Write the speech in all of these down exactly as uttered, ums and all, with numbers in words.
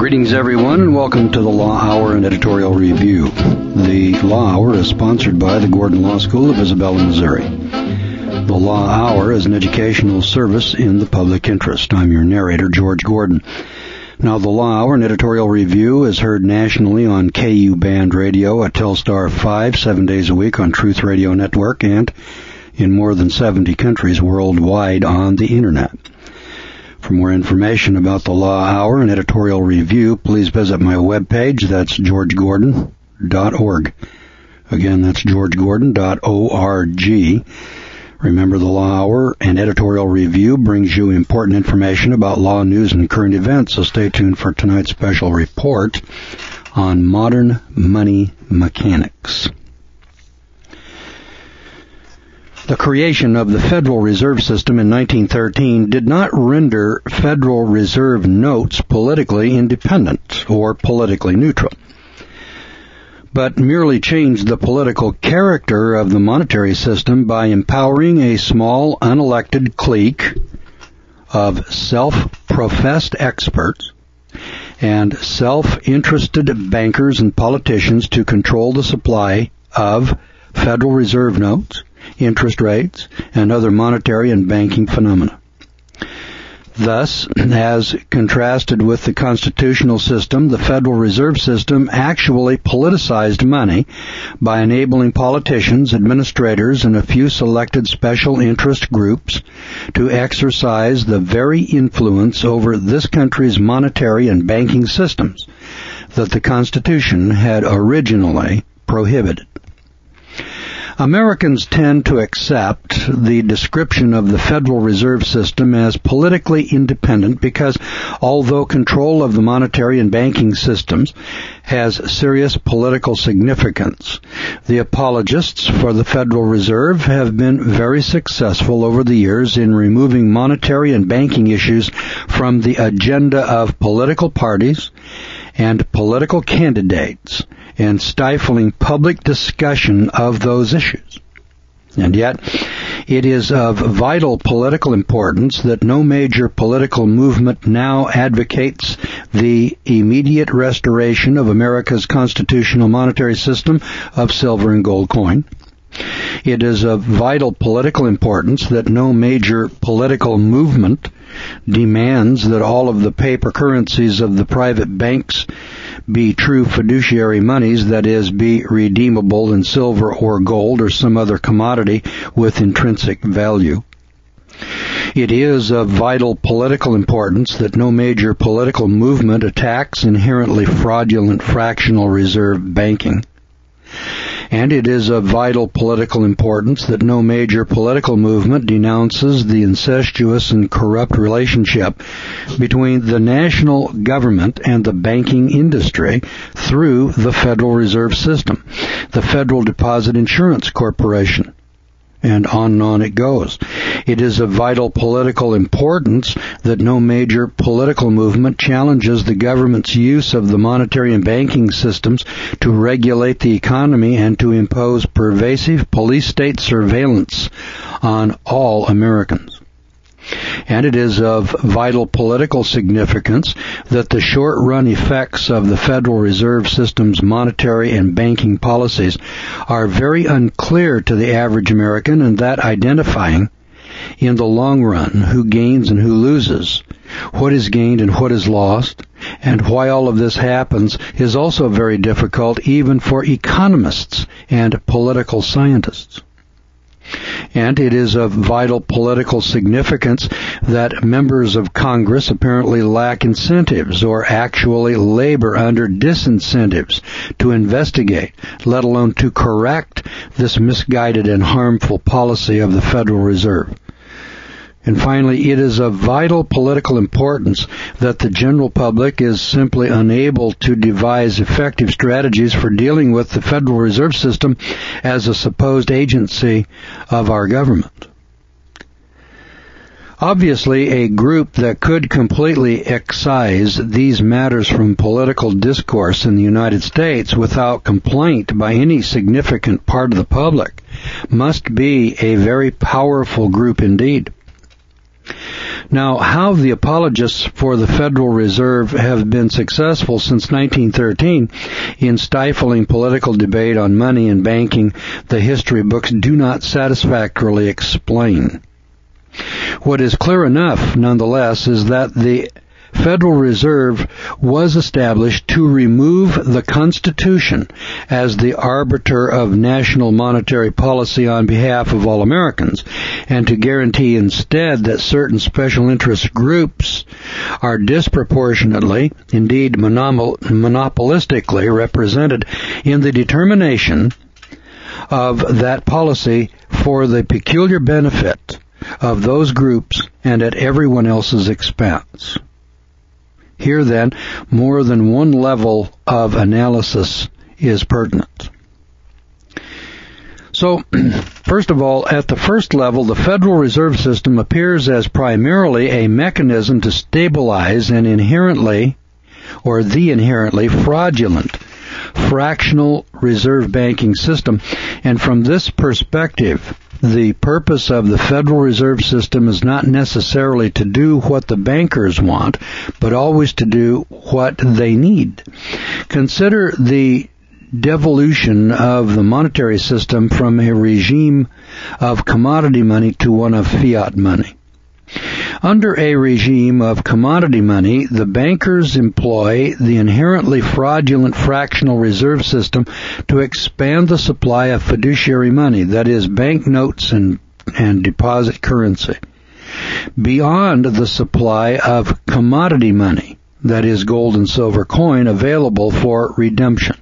Greetings, everyone, and welcome to the Law Hour and Editorial Review. The Law Hour is sponsored by the Gordon Law School of Isabella, Missouri. The Law Hour is an educational service in the public interest. I'm your narrator, George Gordon. Now, the Law Hour and Editorial Review is heard nationally on K U Band Radio at Telstar five, seven days a week on Truth Radio Network, and in more than seventy countries worldwide on the Internet. For more information about the Law Hour and Editorial Review, please visit my webpage. That's george gordon dot org. Again, that's george gordon dot org. Remember, the Law Hour and Editorial Review brings you important information about law news and current events, so stay tuned for tonight's special report on modern money mechanics. The creation of the Federal Reserve System in nineteen thirteen did not render Federal Reserve notes politically independent or politically neutral, but merely changed the political character of the monetary system by empowering a small, unelected clique of self-professed experts and self-interested bankers and politicians to control the supply of Federal Reserve notes, interest rates, and other monetary and banking phenomena. Thus, as contrasted with the constitutional system, the Federal Reserve System actually politicized money by enabling politicians, administrators, and a few selected special interest groups to exercise the very influence over this country's monetary and banking systems that the Constitution had originally prohibited. Americans tend to accept the description of the Federal Reserve System as politically independent because, although control of the monetary and banking systems has serious political significance, the apologists for the Federal Reserve have been very successful over the years in removing monetary and banking issues from the agenda of political parties and political candidates, and stifling public discussion of those issues. And yet, it is of vital political importance that no major political movement now advocates the immediate restoration of America's constitutional monetary system of silver and gold coin. It is of vital political importance that no major political movement demands that all of the paper currencies of the private banks be true fiduciary monies, that is, be redeemable in silver or gold or some other commodity with intrinsic value. It is of vital political importance that no major political movement attacks inherently fraudulent fractional reserve banking. And it is of vital political importance that no major political movement denounces the incestuous and corrupt relationship between the national government and the banking industry through the Federal Reserve System, the Federal Deposit Insurance Corporation, and on and on it goes. It is of vital political importance that no major political movement challenges the government's use of the monetary and banking systems to regulate the economy and to impose pervasive police state surveillance on all Americans. And it is of vital political significance that the short-run effects of the Federal Reserve System's monetary and banking policies are very unclear to the average American, and that identifying in the long run who gains and who loses, what is gained and what is lost, and why all of this happens is also very difficult even for economists and political scientists. And it is of vital political significance that members of Congress apparently lack incentives or actually labor under disincentives to investigate, let alone to correct, this misguided and harmful policy of the Federal Reserve. And finally, it is of vital political importance that the general public is simply unable to devise effective strategies for dealing with the Federal Reserve System as a supposed agency of our government. Obviously, a group that could completely excise these matters from political discourse in the United States without complaint by any significant part of the public must be a very powerful group indeed. Now, how the apologists for the Federal Reserve have been successful since nineteen thirteen in stifling political debate on money and banking, the history books do not satisfactorily explain. What is clear enough, nonetheless, is that the Federal Reserve was established to remove the Constitution as the arbiter of national monetary policy on behalf of all Americans, and to guarantee instead that certain special interest groups are disproportionately, indeed monopol- monopolistically represented in the determination of that policy for the peculiar benefit of those groups and at everyone else's expense. Here, then, more than one level of analysis is pertinent. So, first of all, at the first level, the Federal Reserve System appears as primarily a mechanism to stabilize an inherently, or the inherently fraudulent, fractional reserve banking system, and from this perspective, the purpose of the Federal Reserve System is not necessarily to do what the bankers want, but always to do what they need. Consider the devolution of the monetary system from a regime of commodity money to one of fiat money. Under a regime of commodity money, the bankers employ the inherently fraudulent fractional reserve system to expand the supply of fiduciary money, that is, banknotes and, and deposit currency, beyond the supply of commodity money, that is, gold and silver coin, available for redemption.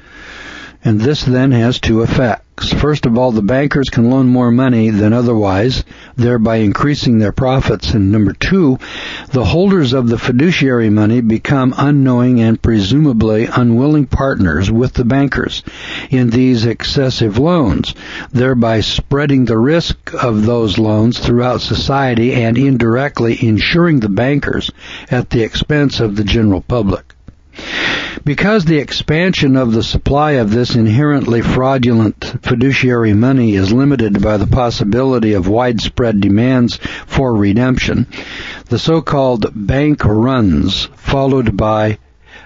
And this then has two effects. First of all, the bankers can loan more money than otherwise, thereby increasing their profits. And number two, the holders of the fiduciary money become unknowing and presumably unwilling partners with the bankers in these excessive loans, thereby spreading the risk of those loans throughout society and indirectly insuring the bankers at the expense of the general public. Because the expansion of the supply of this inherently fraudulent fiduciary money is limited by the possibility of widespread demands for redemption, the so-called bank runs, followed by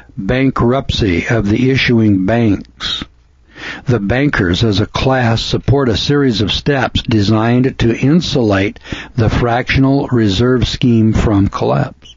bankruptcy of the issuing banks. The bankers as a class support a series of steps designed to insulate the fractional reserve scheme from collapse.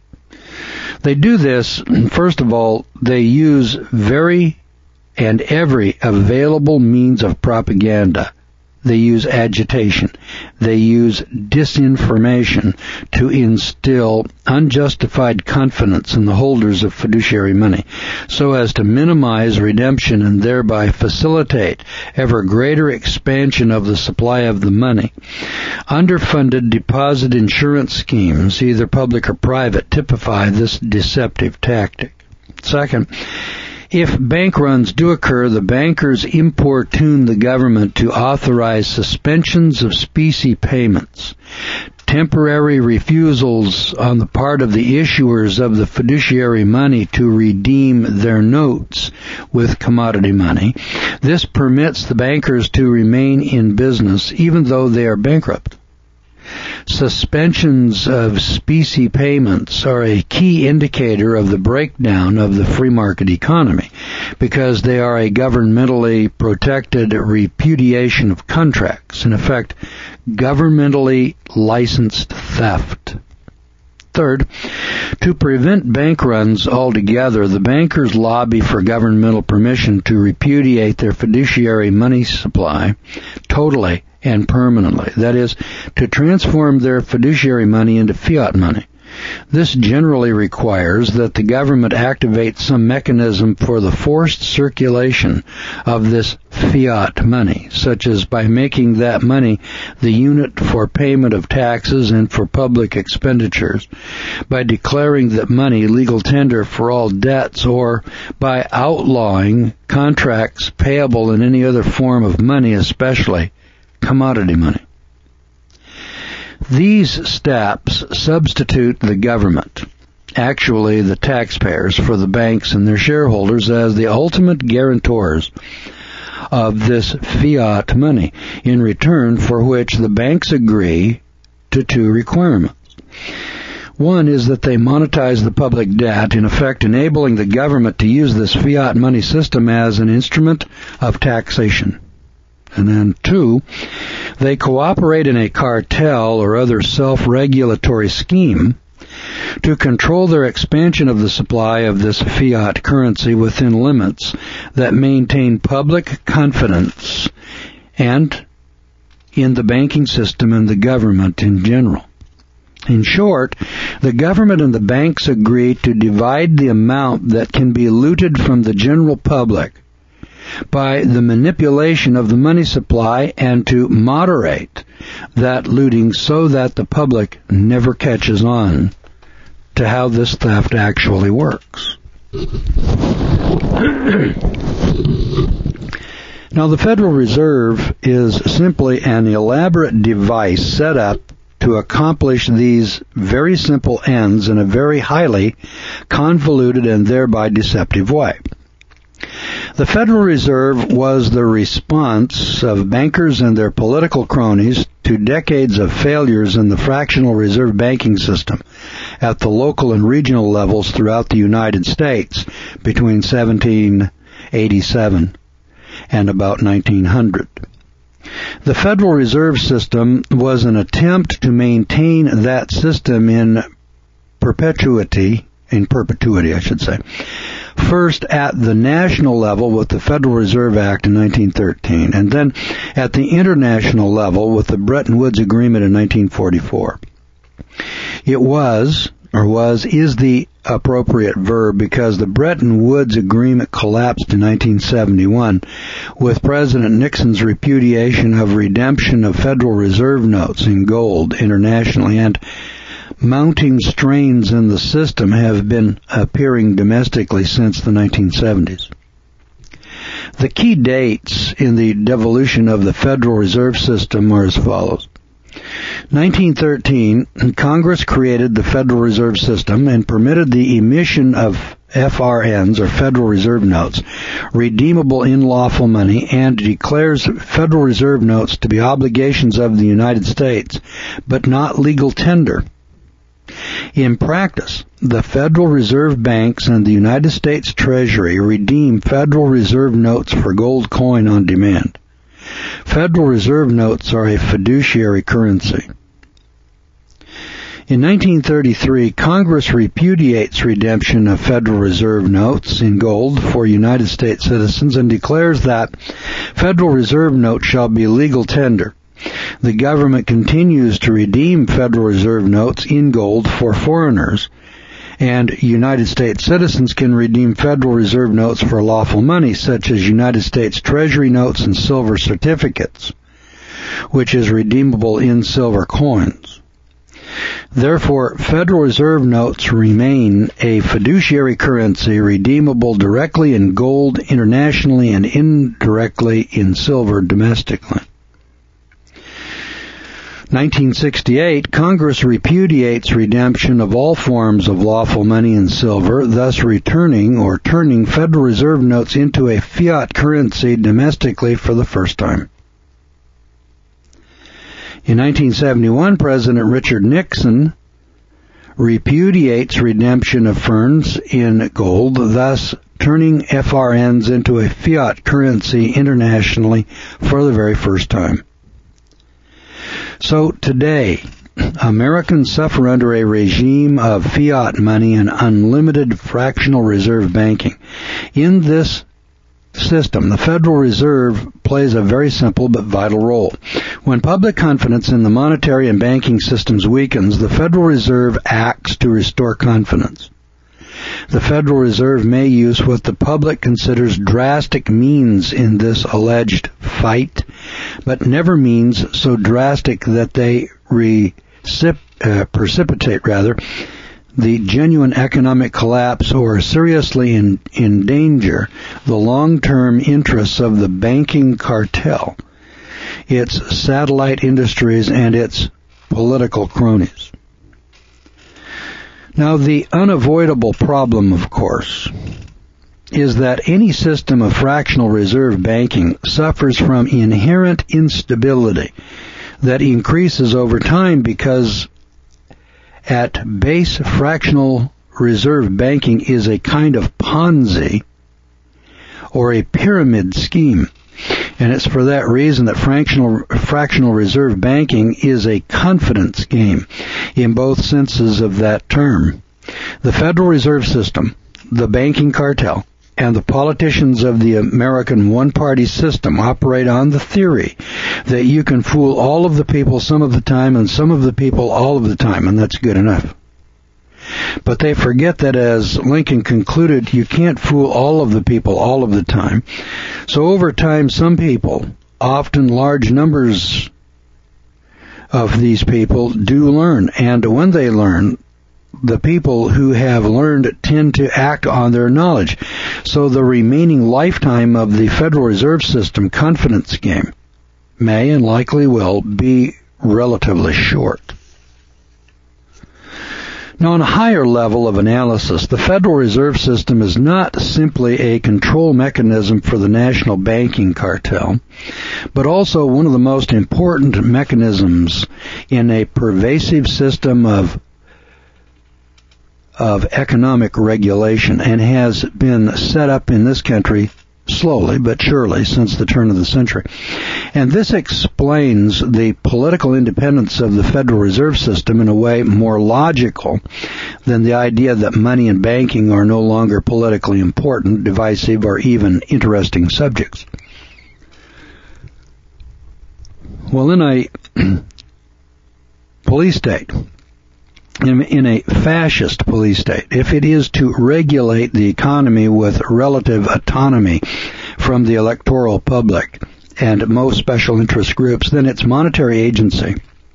They do this, first of all, they use very and every available means of propaganda. They use agitation. They use disinformation to instill unjustified confidence in the holders of fiduciary money, so as to minimize redemption and thereby facilitate ever greater expansion of the supply of the money. Underfunded deposit insurance schemes, either public or private, typify this deceptive tactic. Second, if bank runs do occur, the bankers importune the government to authorize suspensions of specie payments, temporary refusals on the part of the issuers of the fiduciary money to redeem their notes with commodity money. This permits the bankers to remain in business even though they are bankrupt. Suspensions of specie payments are a key indicator of the breakdown of the free market economy because they are a governmentally protected repudiation of contracts, in effect, governmentally licensed theft. Third, to prevent bank runs altogether, the bankers lobby for governmental permission to repudiate their fiduciary money supply totally and permanently. That is, to transform their fiduciary money into fiat money. This generally requires that the government activate some mechanism for the forced circulation of this fiat money, such as by making that money the unit for payment of taxes and for public expenditures, by declaring that money legal tender for all debts, or by outlawing contracts payable in any other form of money, especially commodity money. These steps substitute the government, actually the taxpayers, for the banks and their shareholders as the ultimate guarantors of this fiat money, in return for which the banks agree to two requirements. One is that they monetize the public debt, in effect enabling the government to use this fiat money system as an instrument of taxation. And then two, they cooperate in a cartel or other self-regulatory scheme to control their expansion of the supply of this fiat currency within limits that maintain public confidence and in the banking system and the government in general. In short, the government and the banks agree to divide the amount that can be looted from the general public by the manipulation of the money supply and to moderate that looting so that the public never catches on to how this theft actually works. Now, the Federal Reserve is simply an elaborate device set up to accomplish these very simple ends in a very highly convoluted and thereby deceptive way. The Federal Reserve was the response of bankers and their political cronies to decades of failures in the fractional reserve banking system at the local and regional levels throughout the United States between seventeen eighty-seven and about nineteen hundred. The Federal Reserve System was an attempt to maintain that system in perpetuity, in perpetuity, I should say. First at the national level with the Federal Reserve Act in nineteen thirteen, and then at the international level with the Bretton Woods Agreement in nineteen forty-four. It was, or was, is the appropriate verb because the Bretton Woods Agreement collapsed in nineteen seventy-one with President Nixon's repudiation of redemption of Federal Reserve notes in gold internationally, and mounting strains in the system have been appearing domestically since the nineteen seventies. The key dates in the devolution of the Federal Reserve System are as follows. nineteen thirteen, Congress created the Federal Reserve System and permitted the emission of F R Ns, or Federal Reserve Notes, redeemable in lawful money, and declares Federal Reserve Notes to be obligations of the United States, but not legal tender. In practice, the Federal Reserve Banks and the United States Treasury redeem Federal Reserve Notes for gold coin on demand. Federal Reserve Notes are a fiduciary currency. In nineteen thirty-three, Congress repudiates redemption of Federal Reserve Notes in gold for United States citizens and declares that Federal Reserve Notes shall be legal tender. The government continues to redeem Federal Reserve Notes in gold for foreigners, and United States citizens can redeem Federal Reserve Notes for lawful money, such as United States Treasury Notes and silver certificates, which is redeemable in silver coins. Therefore, Federal Reserve Notes remain a fiduciary currency redeemable directly in gold internationally and indirectly in silver domestically. nineteen sixty-eight, Congress repudiates redemption of all forms of lawful money in silver, thus returning or turning Federal Reserve Notes into a fiat currency domestically for the first time. In nineteen seventy-one, President Richard Nixon repudiates redemption of F R Ns in gold, thus turning F R Ns into a fiat currency internationally for the very first time. So today, Americans suffer under a regime of fiat money and unlimited fractional reserve banking. In this system, the Federal Reserve plays a very simple but vital role. When public confidence in the monetary and banking systems weakens, the Federal Reserve acts to restore confidence. The Federal Reserve may use what the public considers drastic means in this alleged fight, but never means so drastic that they recip- uh, precipitate rather the genuine economic collapse or seriously in, endanger the long-term interests of the banking cartel, its satellite industries, and its political cronies. Now, the unavoidable problem, of course, is that any system of fractional reserve banking suffers from inherent instability that increases over time because At base, fractional reserve banking is a kind of Ponzi or a pyramid scheme. And it's for that reason that fractional, fractional reserve banking is a confidence game in both senses of that term. The Federal Reserve System, the banking cartel, and the politicians of the American one-party system operate on the theory that you can fool all of the people some of the time and some of the people all of the time, and that's good enough. But they forget that, as Lincoln concluded, you can't fool all of the people all of the time. So over time, some people, often large numbers of these people, do learn. And when they learn, the people who have learned tend to act on their knowledge. So the remaining lifetime of the Federal Reserve System confidence game may and likely will be relatively short. Now, on a higher level of analysis, the Federal Reserve System is not simply a control mechanism for the national banking cartel, but also one of the most important mechanisms in a pervasive system of of economic regulation, and has been set up in this country slowly but surely since the turn of the century. And this explains the political independence of the Federal Reserve System in a way more logical than the idea that money and banking are no longer politically important, divisive, or even interesting subjects. Well, in a police state, in, in a fascist police state, if it is to regulate the economy with relative autonomy from the electoral public and most special interest groups, then its monetary agency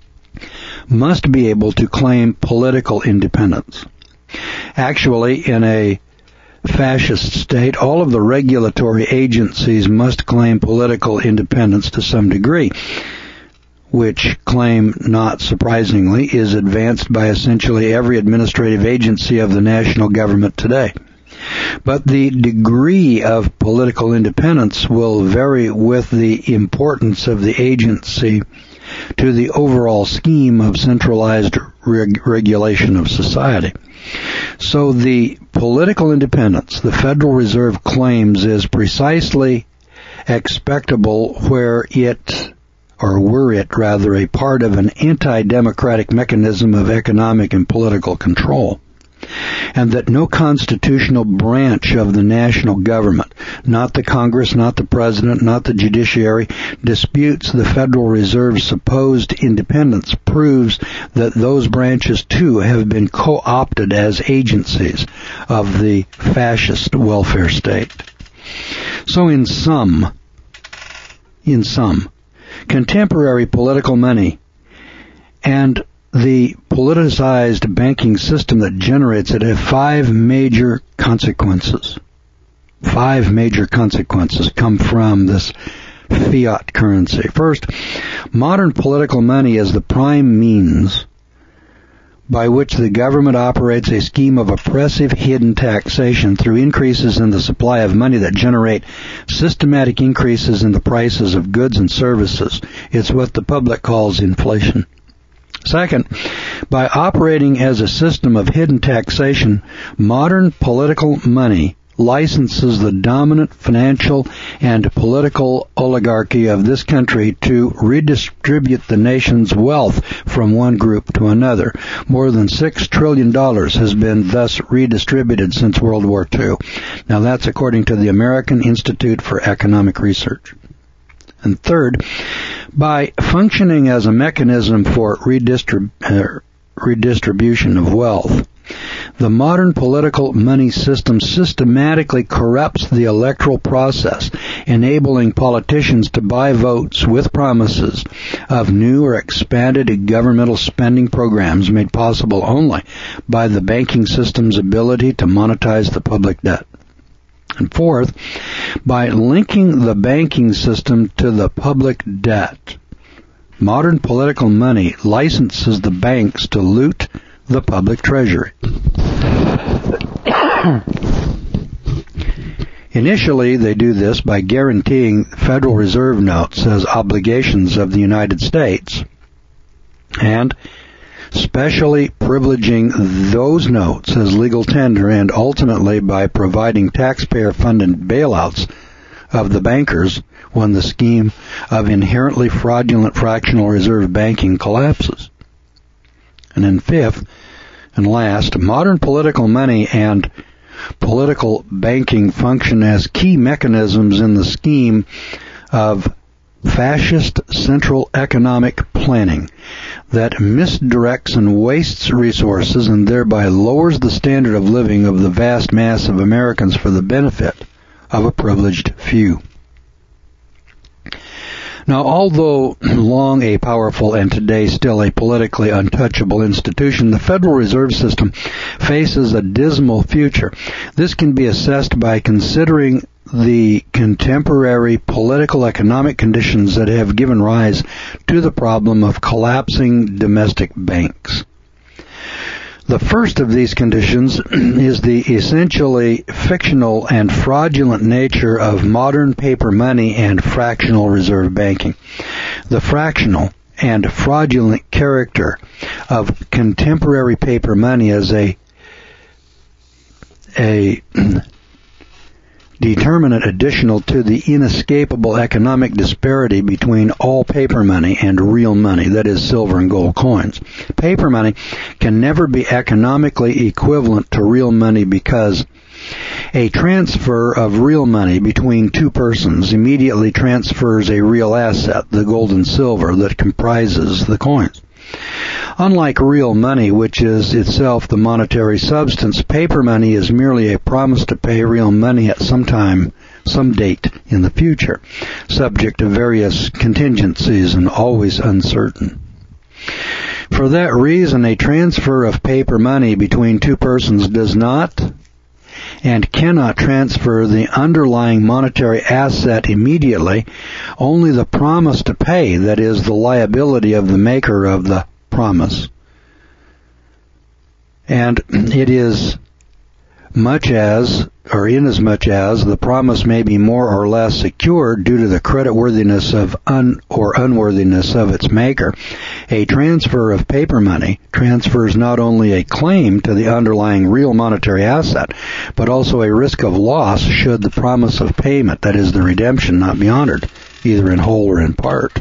must be able to claim political independence. Actually, in a fascist state, all of the regulatory agencies must claim political independence to some degree, which claim, not surprisingly, is advanced by essentially every administrative agency of the national government today. But the degree of political independence will vary with the importance of the agency to the overall scheme of centralized reg- regulation of society. So the political independence the Federal Reserve claims is precisely expectable where it or were it rather a part of an anti-democratic mechanism of economic and political control, and that no constitutional branch of the national government, not the Congress, not the President, not the judiciary, disputes the Federal Reserve's supposed independence, proves that those branches too have been co-opted as agencies of the fascist welfare state. So in sum, in sum, contemporary political money and the politicized banking system that generates it have five major consequences. Five major consequences come from this fiat currency. First, modern political money is the prime means by which the government operates a scheme of oppressive hidden taxation through increases in the supply of money that generate systematic increases in the prices of goods and services. It's what the public calls inflation. Second, by operating as a system of hidden taxation, modern political money licenses the dominant financial and political oligarchy of this country to redistribute the nation's wealth from one group to another. More than six trillion dollars has been thus redistributed since World War Two. Now that's according to the American Institute for Economic Research. And third, by functioning as a mechanism for redistrib- uh, redistribution of wealth, the modern political money system systematically corrupts the electoral process, enabling politicians to buy votes with promises of new or expanded governmental spending programs made possible only by the banking system's ability to monetize the public debt. And fourth, by linking the banking system to the public debt, modern political money licenses the banks to loot the public treasury. Initially, they do this by guaranteeing Federal Reserve notes as obligations of the United States and specially privileging those notes as legal tender and ultimately by providing taxpayer-funded bailouts of the bankers when the scheme of inherently fraudulent fractional reserve banking collapses. And then fifth and last, modern political money and political banking function as key mechanisms in the scheme of fascist central economic planning that misdirects and wastes resources and thereby lowers the standard of living of the vast mass of Americans for the benefit of a privileged few. Now, although long a powerful and today still a politically untouchable institution, the Federal Reserve System faces a dismal future. This can be assessed by considering the contemporary political economic conditions that have given rise to the problem of collapsing domestic banks. The first of these conditions is the essentially fictional and fraudulent nature of modern paper money and fractional reserve banking. The fractional and fraudulent character of contemporary paper money as a a determinant additional to the inescapable economic disparity between all paper money and real money, that is, silver and gold coins. Paper money can never be economically equivalent to real money because a transfer of real money between two persons immediately transfers a real asset, the gold and silver, that comprises the coins. Unlike real money, which is itself the monetary substance, paper money is merely a promise to pay real money at some time, some date in the future, subject to various contingencies and always uncertain. For that reason, a transfer of paper money between two persons does not and cannot transfer the underlying monetary asset immediately. Only the promise to pay, that is, the liability of the maker of the promise. And it is much as, or inasmuch as, the promise may be more or less secured due to the creditworthiness of un or unworthiness of its maker. A transfer of paper money transfers not only a claim to the underlying real monetary asset, but also a risk of loss should the promise of payment, that is, the redemption, not be honored, either in whole or in part.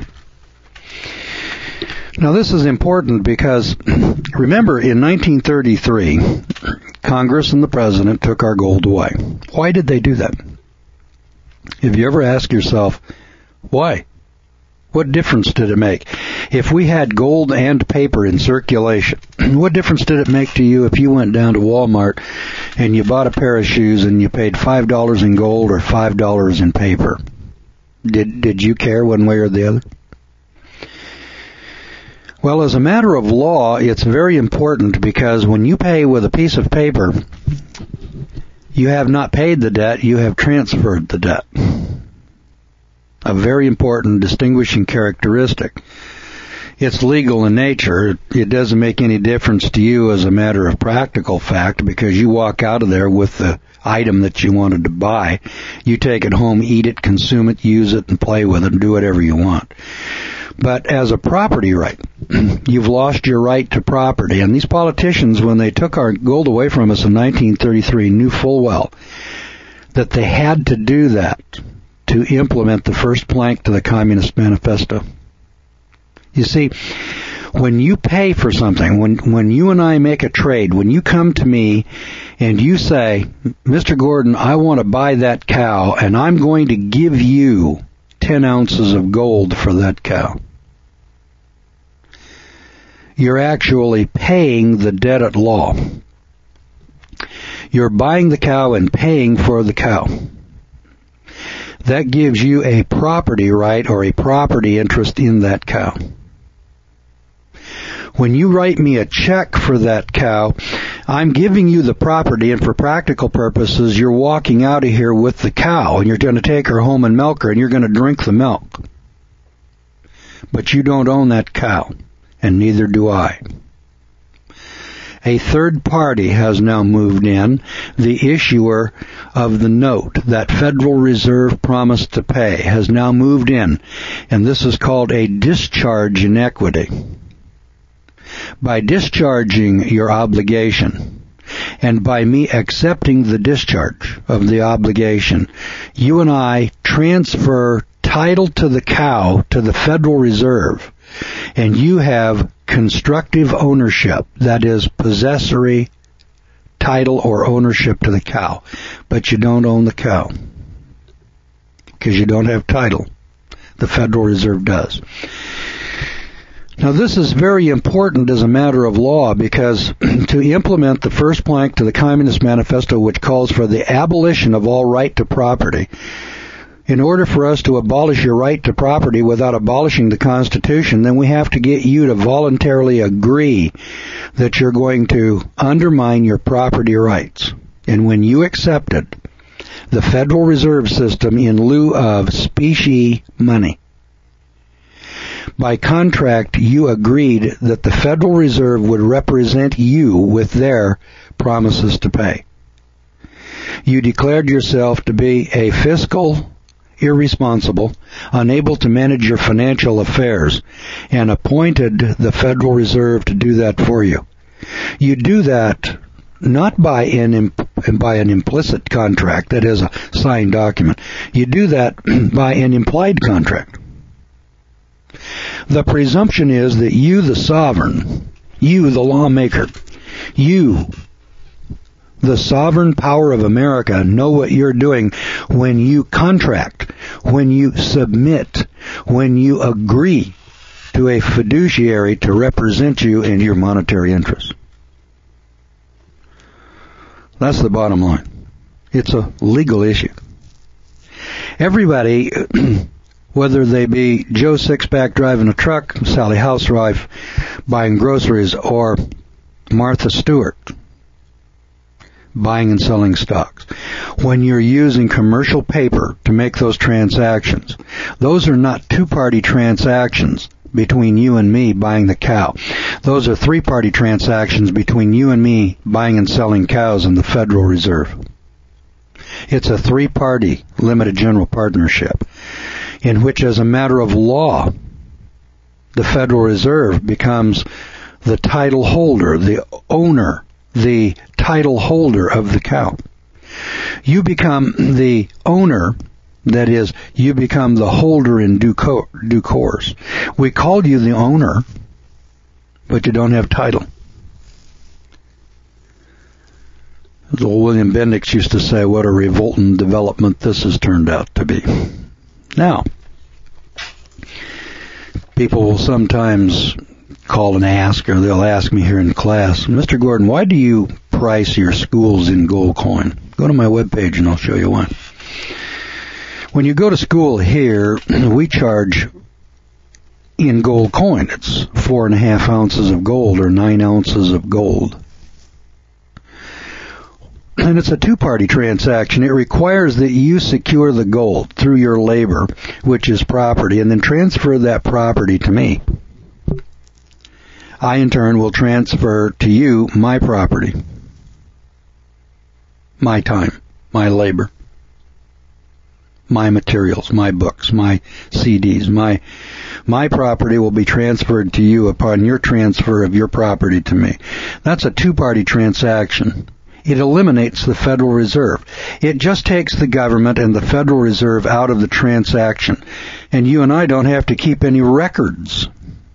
Now, this is important because, remember, in nineteen thirty-three, Congress and the President took our gold away. Why did they do that? Have you ever asked yourself, why? What difference did it make? If we had gold and paper in circulation, what difference did it make to you if you went down to Walmart and you bought a pair of shoes and you paid five dollars in gold or five dollars in paper? Did, did you care one way or the other? Well, as a matter of law, it's very important because when you pay with a piece of paper, you have not paid the debt, you have transferred the debt. A very important distinguishing characteristic. It's legal in nature. It doesn't make any difference to you as a matter of practical fact because you walk out of there with the item that you wanted to buy. You take it home, eat it, consume it, use it, and play with it, and do whatever you want. But as a property right, you've lost your right to property. And these politicians, when they took our gold away from us in nineteen thirty-three, knew full well that they had to do that to implement the first plank to the Communist Manifesto. You see, when you pay for something, when when you and I make a trade, when you come to me and you say, Mister Gordon, I want to buy that cow, and I'm going to give you ten ounces of gold for that cow, you're actually paying the debt at law. You're buying the cow and paying for the cow. That gives you a property right or a property interest in that cow. When you write me a check for that cow, I'm giving you the property, and for practical purposes, you're walking out of here with the cow, and you're going to take her home and milk her, and you're going to drink the milk. But you don't own that cow, and neither do I. A third party has now moved in, the issuer of the note that Federal Reserve promised to pay has now moved in, and this is called a discharge in equity. by discharging your obligation, and by me accepting the discharge of the obligation, you and I transfer title to the cow to the Federal Reserve, and you have constructive ownership, that is, possessory title or ownership to the cow, but you don't own the cow because you don't have title. The Federal Reserve does. Now, this is very important as a matter of law, because to implement the first plank to the Communist Manifesto, which calls for the abolition of all right to property, in order for us to abolish your right to property without abolishing the Constitution, then we have to get you to voluntarily agree that you're going to undermine your property rights. And when you accepted the Federal Reserve System in lieu of specie money, by contract, you agreed that the Federal Reserve would represent you with their promises to pay. You declared yourself to be a fiscal irresponsible, unable to manage your financial affairs, and appointed the Federal Reserve to do that for you. You do that not by an imp- by an implicit contract, that is a signed document. You do that by an implied contract. The presumption is that you, the sovereign, you, the lawmaker, you, the sovereign power of America, know what you're doing when you contract, when you submit, when you agree to a fiduciary to represent you in your monetary interests. That's the bottom line. It's a legal issue. Everybody, whether they be Joe Sixpack driving a truck, Sally Housewife buying groceries, or Martha Stewart buying and selling stocks, when you're using commercial paper to make those transactions, those are not two-party transactions between you and me buying the cow. Those are three-party transactions between you and me buying and selling cows in the Federal Reserve. It's a three-party limited general partnership in which, as a matter of law, the Federal Reserve becomes the title holder, the owner, the title holder of the cow. You become the owner, that is, you become the holder in due, co- due course. We called you the owner, but you don't have title. As old William Bendix used to say, what a revolting development this has turned out to be. Now, people will sometimes call and ask, or they'll ask me here in class, Mister Gordon, why do you price your schools in gold coin? Go to my webpage and I'll show you why. When you go to school here, we charge in gold coin. It's four and a half ounces of gold or nine ounces of gold. And it's a two-party transaction. It requires that you secure the gold through your labor, which is property, and then transfer that property to me. I, in turn, will transfer to you my property, my time, my labor, my materials, my books, my C Ds. My my property will be transferred to you upon your transfer of your property to me. That's a two-party transaction. It eliminates the Federal Reserve. It just takes the government and the Federal Reserve out of the transaction. And you and I don't have to keep any records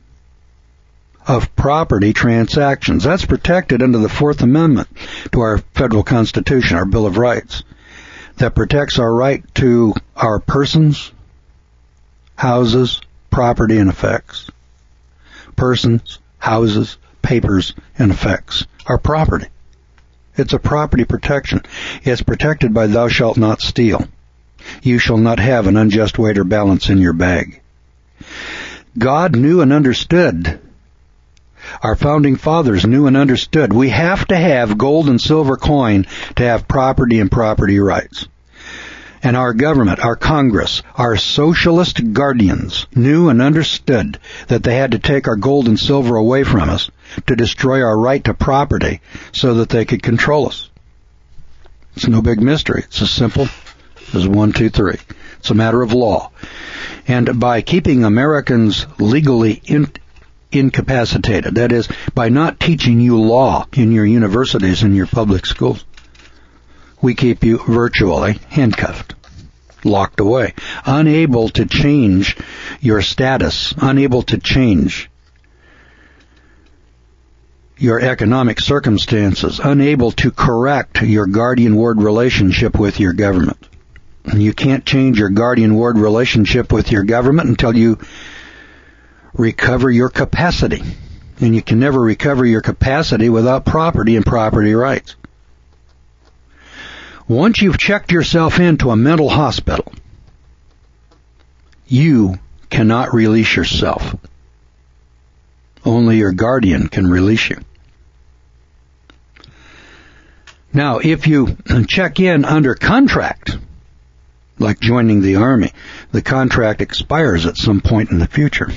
of property transactions. That's protected under the Fourth Amendment to our federal Constitution, our Bill of Rights, that protects our right to our persons, houses, property, and effects. Persons, houses, papers, and effects. Our property. It's a property protection. It's protected by thou shalt not steal. You shall not have an unjust weight or balance in your bag. God knew and understood. Our founding fathers knew and understood. We have to have gold and silver coin to have property and property rights. And our government, our Congress, our socialist guardians knew and understood that they had to take our gold and silver away from us to destroy our right to property so that they could control us. It's no big mystery. It's as simple as one, two, three. It's a matter of law. And by keeping Americans legally in, incapacitated. That is, by not teaching you law in your universities and your public schools. We keep you virtually handcuffed, locked away, unable to change your status, unable to change your economic circumstances, unable to correct your guardian-ward relationship with your government. You can't change your guardian-ward relationship with your government until you recover your capacity. And you can never recover your capacity without property and property rights. Once you've checked yourself into a mental hospital, you cannot release yourself. Only your guardian can release you. Now, if you check in under contract, like joining the Army, the contract expires at some point in the future.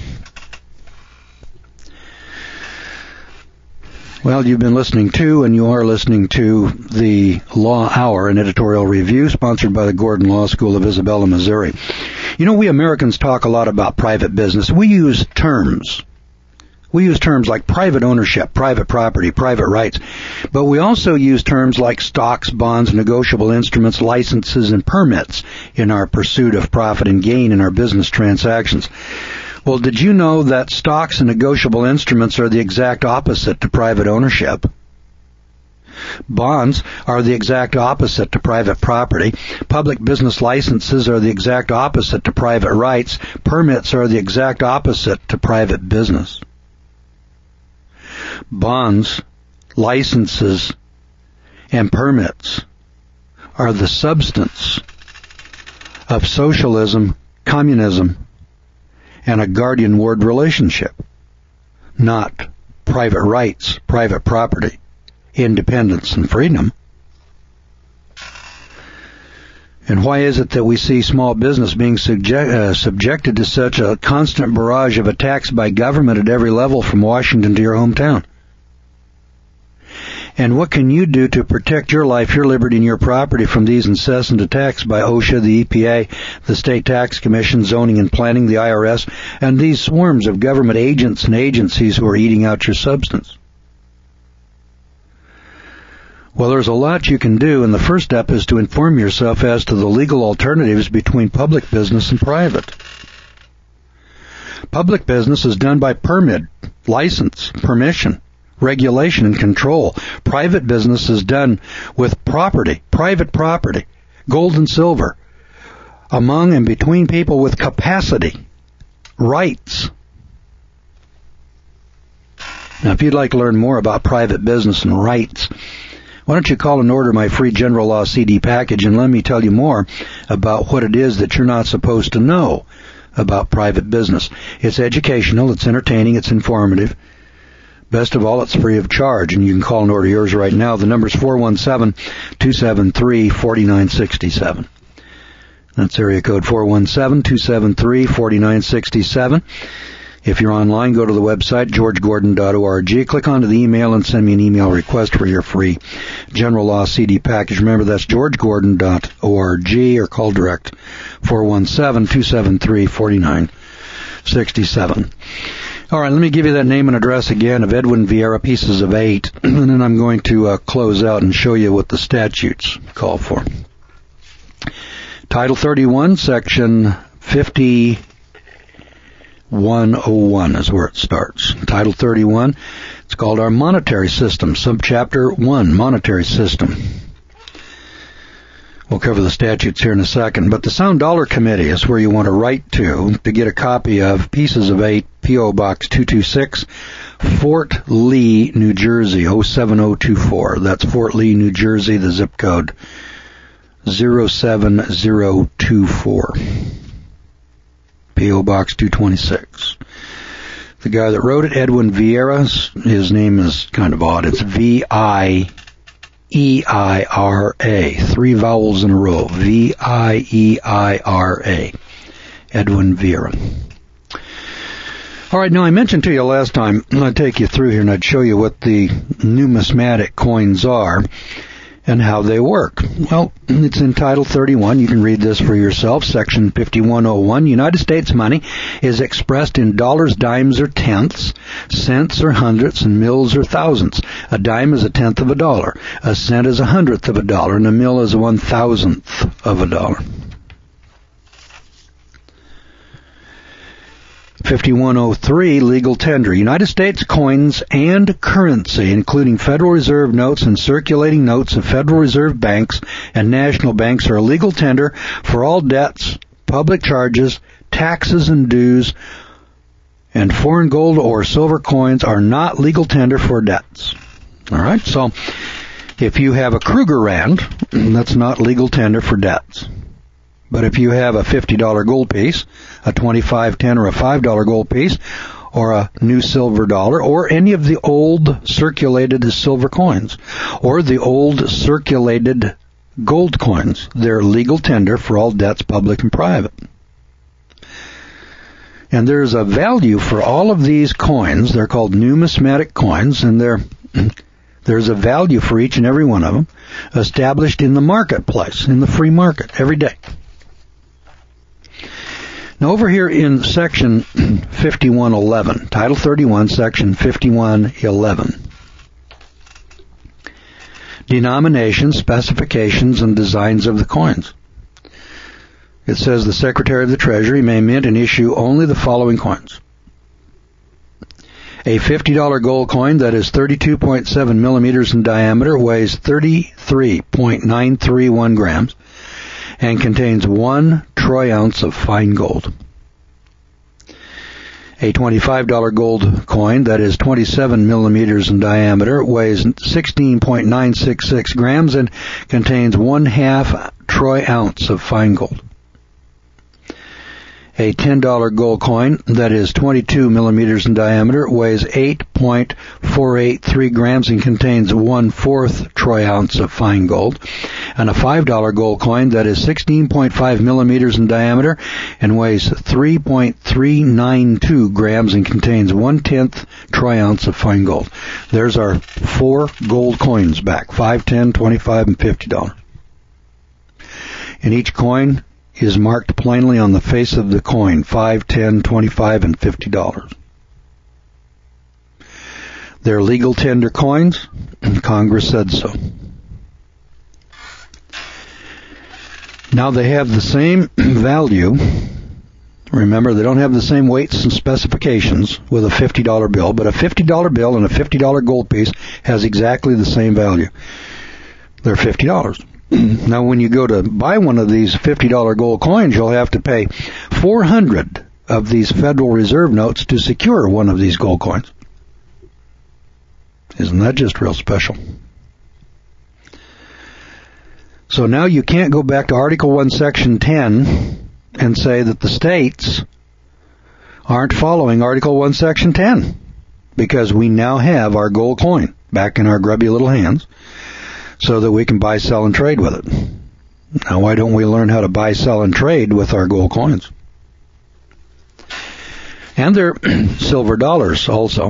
Well, you've been listening to, and you are listening to, the Law Hour, an editorial review sponsored by the Gordon Law School of Isabella, Missouri. You know, we Americans talk a lot about private business. We use terms. We use terms like private ownership, private property, private rights. But we also use terms like stocks, bonds, negotiable instruments, licenses, and permits in our pursuit of profit and gain in our business transactions. Well, did you know that stocks and negotiable instruments are the exact opposite to private ownership? Bonds are the exact opposite to private property. Public business licenses are the exact opposite to private rights. Permits are the exact opposite to private business. Bonds, licenses, and permits are the substance of socialism, communism, and a guardian-ward relationship, not private rights, private property, independence, and freedom. And why is it that we see small business being subject, uh, subjected to such a constant barrage of attacks by government at every level from Washington to your hometown? And what can you do to protect your life, your liberty, and your property from these incessant attacks by OSHA, the E P A, the State Tax Commission, Zoning and Planning, the I R S, and these swarms of government agents and agencies who are eating out your substance? Well, there's a lot you can do, and the first step is to inform yourself as to the legal alternatives between public business and private. Public business is done by permit, license, permission, regulation, and control. Private business is done with property, private property, gold and silver, among and between people with capacity, rights. Now, if you'd like to learn more about private business and rights, why don't you call and order my free General Law C D package and let me tell you more about what it is that you're not supposed to know about private business. It's educational, it's entertaining, it's informative. Best of all, it's free of charge, and you can call and order yours right now. The number's four one seven, two seven three, four nine six seven. That's area code four one seven, two seven three, four nine six seven. If you're online, go to the website, george gordon dot org. Click onto the email and send me an email request for your free General Law C D package. Remember, that's george gordon dot org, or call direct four one seven, two seven three, four nine six seven. All right, let me give you that name and address again of Edwin Vieira, Pieces of Eight, and then I'm going to uh, close out and show you what the statutes call for. Title thirty-one, Section fifty one oh one is where it starts. Title thirty-one, it's called our monetary system, subchapter one, monetary system. We'll cover the statutes here in a second, but the Sound Dollar Committee is where you want to write to to get a copy of Pieces of Eight, P O. Box two two six, Fort Lee, New Jersey, oh seven oh two four. That's Fort Lee, New Jersey, the zip code zero seven zero two four. P O. Box two twenty-six. The guy that wrote it, Edwin Vieira, his name is kind of odd. It's V I E I R A. Three vowels in a row. V I E I R A. Edwin Vieira. All right, now I mentioned to you last time, I'd take you through here and I'd show you what the numismatic coins are. and how they work. Well, it's in Title thirty-one. You can read this for yourself. Section fifty-one oh one. United States money is expressed in dollars, dimes, or tenths, cents or hundredths, and mills or thousands. A dime is a tenth of a dollar. A cent is a hundredth of a dollar, and a mill is a one thousandth of a dollar. fifty-one oh three, legal tender. United States coins and currency, including Federal Reserve notes and circulating notes of Federal Reserve banks and national banks, are a legal tender for all debts, public charges, taxes and dues, and foreign gold or silver coins are not legal tender for debts. All right, so if you have a Krugerrand, that's not legal tender for debts. But if you have a fifty dollar gold piece, a twenty-five, ten, or a five dollar gold piece, or a new silver dollar, or any of the old circulated silver coins, or the old circulated gold coins, they're legal tender for all debts, public and private. And there's a value for all of these coins. They're called numismatic coins, and they're there's a value for each and every one of them established in the marketplace, in the free market, every day. Now over here in section fifty-one eleven, Title thirty-one, section fifty-one eleven. Denominations, specifications, and designs of the coins. It says the Secretary of the Treasury may mint and issue only the following coins. A fifty dollar gold coin that is thirty-two point seven millimeters in diameter, weighs thirty-three point nine three one grams, and contains one troy ounce of fine gold. A twenty-five dollar gold coin that is twenty-seven millimeters in diameter, weighs sixteen point nine six six grams, and contains one half troy ounce of fine gold. A ten dollar gold coin that is twenty-two millimeters in diameter, weighs eight point four eight three grams and contains one-fourth troy ounce of fine gold. And a five dollar gold coin that is sixteen point five millimeters in diameter and weighs three point three nine two grams and contains one-tenth troy ounce of fine gold. There's our four gold coins back, five, ten, twenty-five, and fifty dollars. And each coin is marked plainly on the face of the coin, five, ten, twenty-five, and fifty dollars. They're legal tender coins, and Congress said so. Now they have the same value. Remember, they don't have the same weights and specifications with a fifty dollar bill, but a fifty dollar bill and a fifty dollar gold piece has exactly the same value. They're fifty dollars. Now, when you go to buy one of these fifty dollar gold coins, you'll have to pay four hundred of these Federal Reserve notes to secure one of these gold coins. Isn't that just real special? So now you can't go back to Article one, Section ten and say that the states aren't following Article one, Section ten, because we now have our gold coin back in our grubby little hands, so that we can buy, sell, and trade with it. Now, why don't we learn how to buy, sell, and trade with our gold coins? And they're silver dollars also.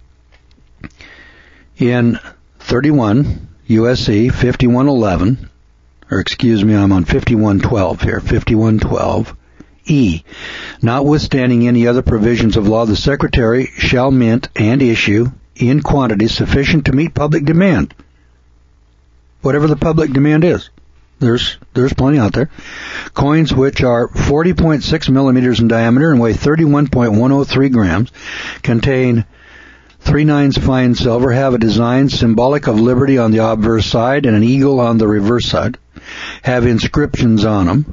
In thirty-one U S C fifty-one eleven, or excuse me, I'm on fifty-one twelve here, fifty-one twelve E. Notwithstanding any other provisions of law, the Secretary shall mint and issue in quantities sufficient to meet public demand. Whatever the public demand is. There's there's plenty out there. Coins which are forty point six millimeters in diameter and weigh thirty-one point one oh three grams, contain three nines fine silver, have a design symbolic of liberty on the obverse side and an eagle on the reverse side, have inscriptions on them.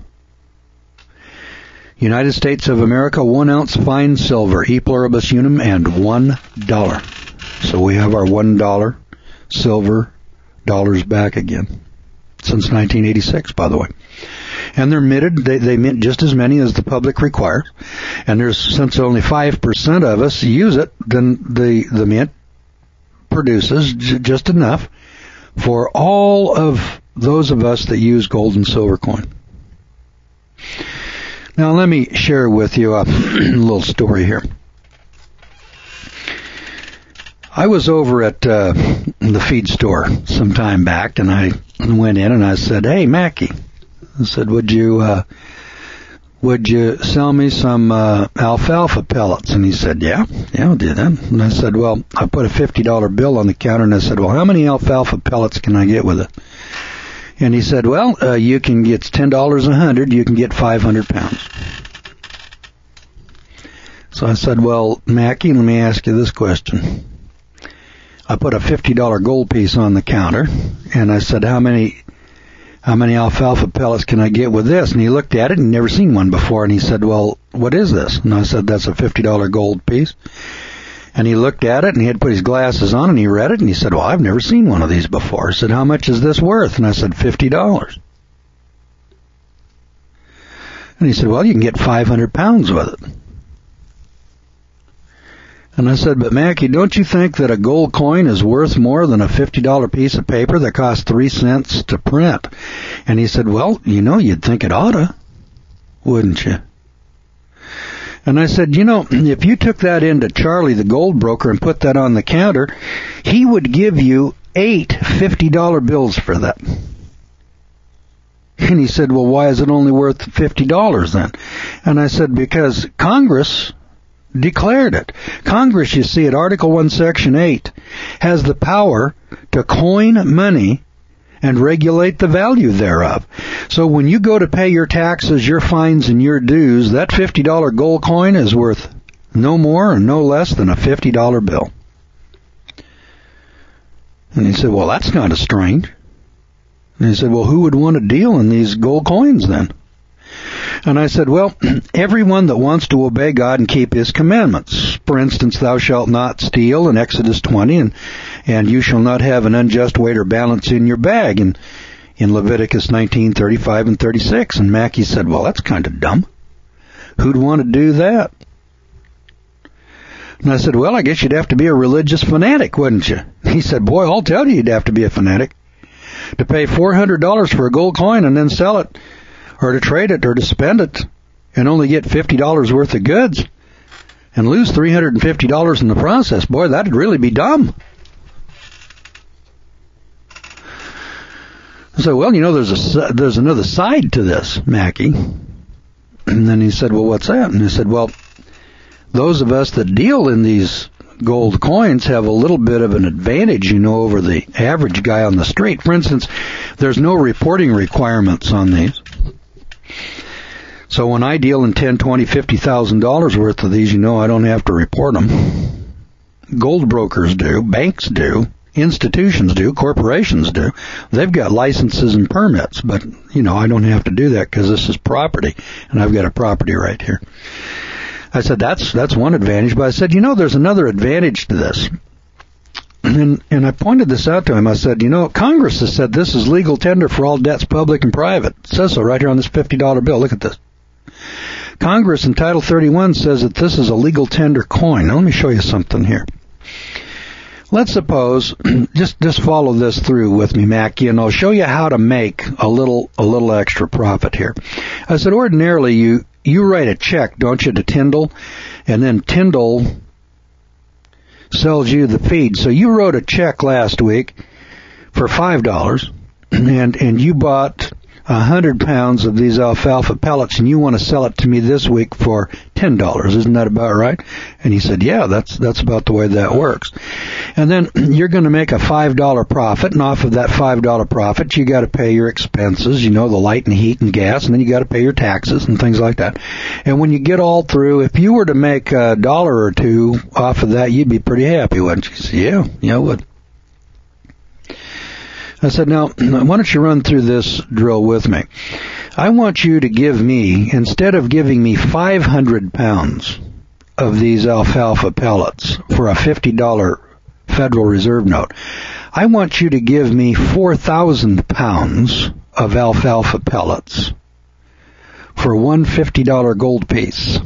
United States of America, one ounce fine silver, e pluribus unum, and one dollar. So we have our one dollar silver dollars back again, since nineteen eighty-six, by the way. And they're minted, they, they mint just as many as the public requires. And there's, since only five percent of us use it, then the, the mint produces j- just enough for all of those of us that use gold and silver coin. Now let me share with you a little story here. I was over at uh, the feed store some time back, and I went in and I said, "Hey, Mackie," I said, "Would you uh, would you sell me some uh, alfalfa pellets?" And he said, "Yeah, yeah, I'll do that." And I said, "Well, I put a fifty dollar bill on the counter, and I said, well, how many alfalfa pellets can I get with it?" And he said, "Well, uh, you can get ten dollars a hundred. You can get five hundred pounds." So I said, "Well, Mackie, let me ask you this question." I put a fifty dollar gold piece on the counter, and I said, how many how many alfalfa pellets can I get with this? And he looked at it and never seen one before, and he said, "Well, what is this?" And I said, "That's a fifty dollar gold piece." And he looked at it, and he had put his glasses on, and he read it, and he said, "Well, I've never seen one of these before." I said, "How much is this worth?" And I said, fifty dollars. And he said, "Well, you can get five hundred pounds with it." And I said, "But Mackie, don't you think that a gold coin is worth more than a fifty dollar piece of paper that costs three cents to print?" And he said, "Well, you know, you'd think it oughta, wouldn't you?" And I said, "You know, if you took that into Charlie, the gold broker, and put that on the counter, he would give you eight fifty dollar bills for that." And he said, "Well, why is it only worth fifty dollars then?" And I said, "Because Congress declared it. Congress, you see, at Article one, Section eight, has the power to coin money and regulate the value thereof. So when you go to pay your taxes, your fines, and your dues, that fifty dollar gold coin is worth no more and no less than a fifty dollar bill." And he said, "Well, that's kind of strange." And he said, "Well, who would want to deal in these gold coins then?" And I said, "Well, everyone that wants to obey God and keep His commandments. For instance, thou shalt not steal in Exodus twenty, and, and you shall not have an unjust weight or balance in your bag in, in Leviticus nineteen, thirty-five and thirty-six. And Mackie said, "Well, that's kind of dumb. Who'd want to do that?" And I said, "Well, I guess you'd have to be a religious fanatic, wouldn't you?" He said, "Boy, I'll tell you you'd have to be a fanatic. To pay four hundred dollars for a gold coin and then sell it, or to trade it, or to spend it, and only get fifty dollars worth of goods, and lose three hundred fifty dollars in the process. Boy, that'd really be dumb." So, "Well, you know, there's a, there's another side to this, Mackie." And then he said, "Well, what's that?" And I said, "Well, those of us that deal in these gold coins have a little bit of an advantage, you know, over the average guy on the street. For instance, there's no reporting requirements on these. So when I deal in ten, twenty, fifty thousand dollars worth of these, you know, I don't have to report them. Gold brokers do, banks do, institutions do, corporations do. They've got licenses and permits, but you know, I don't have to do that because this is property, and I've got a property right here." I said, that's that's one advantage, but I said, "You know, there's another advantage to this." And, and I pointed this out to him. I said, "You know, Congress has said this is legal tender for all debts, public and private." It says so right here on this fifty dollar bill. Look at this. Congress in Title thirty-one says that this is a legal tender coin. Now, let me show you something here. Let's suppose, just just follow this through with me, Mackie, and I'll show you how to make a little a little extra profit here. I said, ordinarily you you write a check, don't you, to Tyndall, and then Tyndall sells you the feed. So you wrote a check last week for five dollars, and and you bought a hundred pounds of these alfalfa pellets, and you want to sell it to me this week for ten dollars. Isn't that about right? And he said, "Yeah, that's that's about the way that works." And then you're going to make a five dollar profit, and off of that five dollar profit, you got to pay your expenses, you know, the light and heat and gas, and then you got to pay your taxes and things like that. And when you get all through, if you were to make a dollar or two off of that, you'd be pretty happy, wouldn't you? He said, "Yeah, yeah, I would." I said, "Now, why don't you run through this drill with me? I want you to give me, instead of giving me five hundred pounds of these alfalfa pellets for a fifty dollar Federal Reserve note, I want you to give me four thousand pounds of alfalfa pellets for one fifty dollar gold piece."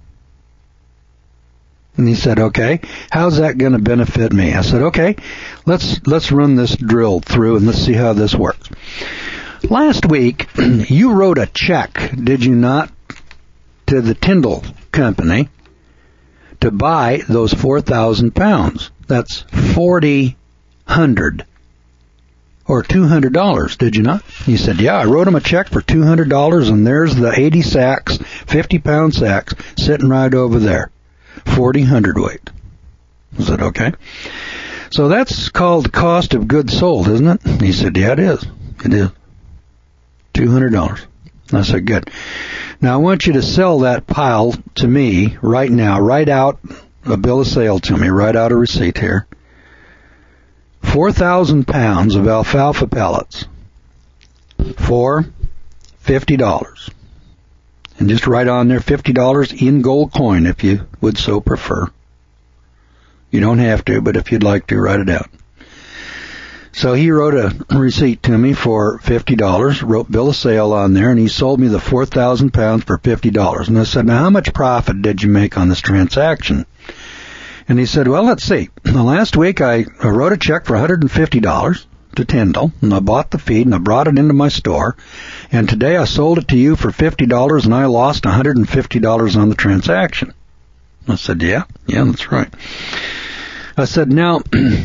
And he said, "Okay, how's that going to benefit me?" I said, "Okay, let's let's run this drill through and let's see how this works. Last week, you wrote a check, did you not, to the Tyndall Company to buy those four thousand pounds. That's forty hundred or two hundred dollars, did you not? He said, yeah, I wrote him a check for two hundred dollars, and there's the eighty sacks, fifty pound sacks, sitting right over there. forty hundredweight. I said, okay. So that's called cost of goods sold, isn't it? He said, yeah, it is. It is. two hundred dollars. I said, good. Now I want you to sell that pile to me right now. Write out a bill of sale to me. Write out a receipt here. four thousand pounds of alfalfa pellets for fifty dollars. And just write on there fifty dollars in gold coin if you would so prefer. You don't have to, but if you'd like to, write it out. So he wrote a receipt to me for fifty dollars, wrote bill of sale on there, and he sold me the four thousand pounds for fifty dollars. And I said, now how much profit did you make on this transaction? And he said, well, let's see. Last week I wrote a check for one hundred fifty dollars to Tyndall, and I bought the feed, and I brought it into my store. And today I sold it to you for fifty dollars, and I lost one hundred fifty dollars on the transaction. I said, yeah, yeah, that's right. I said, now,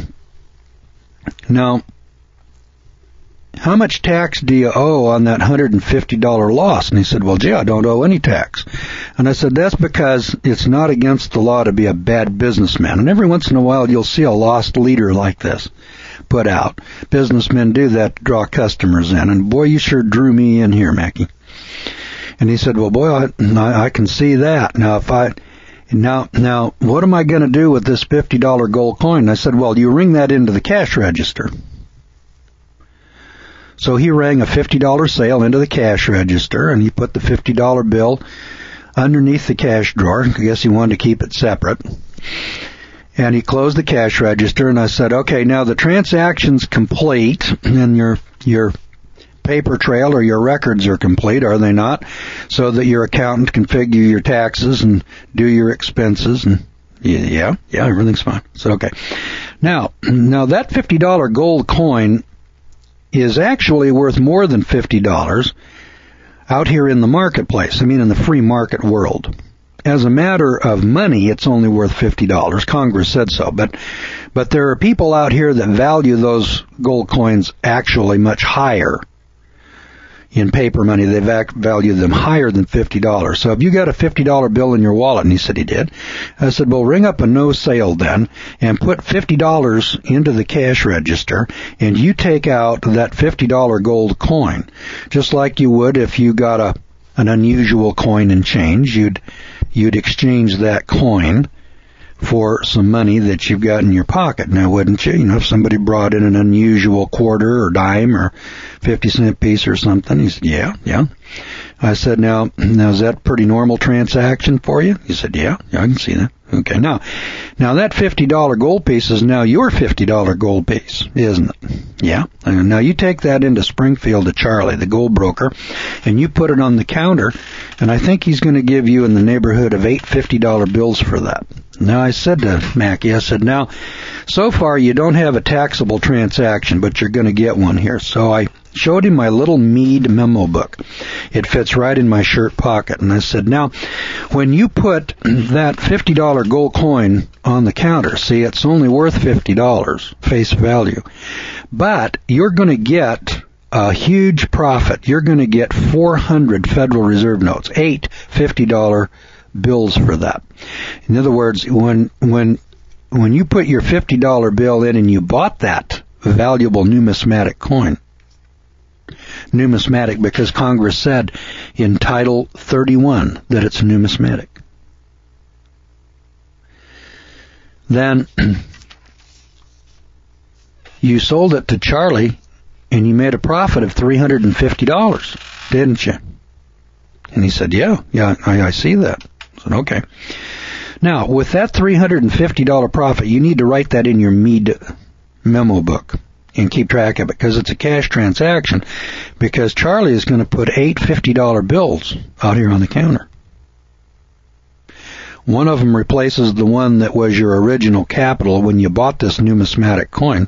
now, how much tax do you owe on that one hundred fifty dollars loss? And he said, well, gee, I don't owe any tax. And I said, that's because it's not against the law to be a bad businessman. And every once in a while you'll see a lost leader like this put out. Businessmen do that to draw customers in. And boy, you sure drew me in here, Mackie. And he said, well, boy, I, I can see that. Now, if I... Now, now, what am I going to do with this fifty dollars gold coin? And I said, well, you ring that into the cash register. So he rang a fifty dollars sale into the cash register, and he put the fifty dollars bill underneath the cash drawer. I guess he wanted to keep it separate. And he closed the cash register, and I said, okay, now the transaction's complete, and your your paper trail or your records are complete, are they not? So that your accountant can figure your taxes and do your expenses. And yeah, yeah, everything's fine. So okay. Now, now that fifty dollars gold coin is actually worth more than fifty dollars out here in the marketplace. I mean, in the free market world. As a matter of money, it's only worth fifty dollars. Congress said so. But, but there are people out here that value those gold coins actually much higher. In paper money, they value them higher than fifty dollars. So if you got a fifty dollars bill in your wallet, and he said he did, I said, well, ring up a no sale then, and put fifty dollars into the cash register, and you take out that fifty dollars gold coin, just like you would if you got a an unusual coin and change. You'd you'd exchange that coin for some money that you've got in your pocket now, wouldn't you? You know, if somebody brought in an unusual quarter or dime or fifty cent piece or something. He said, yeah, yeah. I said, now, now is that a pretty normal transaction for you? He said, yeah, yeah, I can see that. Okay, now, now that fifty dollars gold piece is now your fifty dollars gold piece, isn't it? Yeah. And now you take that into Springfield to Charlie, the gold broker, and you put it on the counter, and I think he's going to give you in the neighborhood of eight fifty dollars bills for that. Now I said to Mackie, I said, now, so far you don't have a taxable transaction, but you're going to get one here. So I showed him my little Meade memo book. It fits right in my shirt pocket. And I said, now, when you put that fifty dollars gold coin on the counter, see, it's only worth fifty dollars face value, but you're going to get a huge profit. You're going to get four hundred Federal Reserve notes, eight fifty dollars bills for that. In other words, when when when you put your fifty dollars bill in and you bought that valuable numismatic coin, numismatic because Congress said in Title thirty-one that it's numismatic, then you sold it to Charlie and you made a profit of three hundred fifty dollars, didn't you? And he said, yeah, yeah, I, I see that. I said, okay. Now, with that three hundred fifty dollars profit, you need to write that in your Meade memo book and keep track of it, because it's a cash transaction, because Charlie is going to put eight fifty dollars bills out here on the counter. One of them replaces the one that was your original capital when you bought this numismatic coin.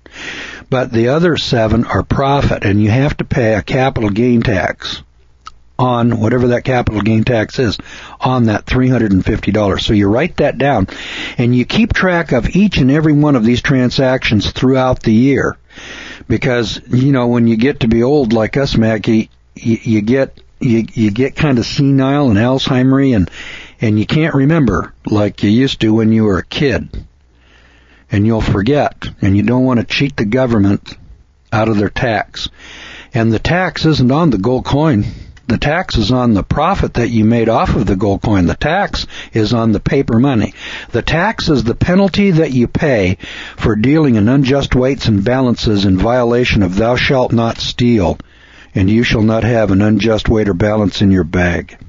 But the other seven are profit, and you have to pay a capital gain tax on whatever that capital gain tax is on that three hundred fifty dollars. So you write that down and you keep track of each and every one of these transactions throughout the year. Because, you know, when you get to be old like us, Mackie, you, you get you, you get kind of senile and Alzheimer-y and, and you can't remember like you used to when you were a kid. And you'll forget. And you don't want to cheat the government out of their tax. And the tax isn't on the gold coin. The tax is on the profit that you made off of the gold coin. The tax is on the paper money. The tax is the penalty that you pay for dealing in unjust weights and balances in violation of thou shalt not steal, and you shall not have an unjust weight or balance in your bag.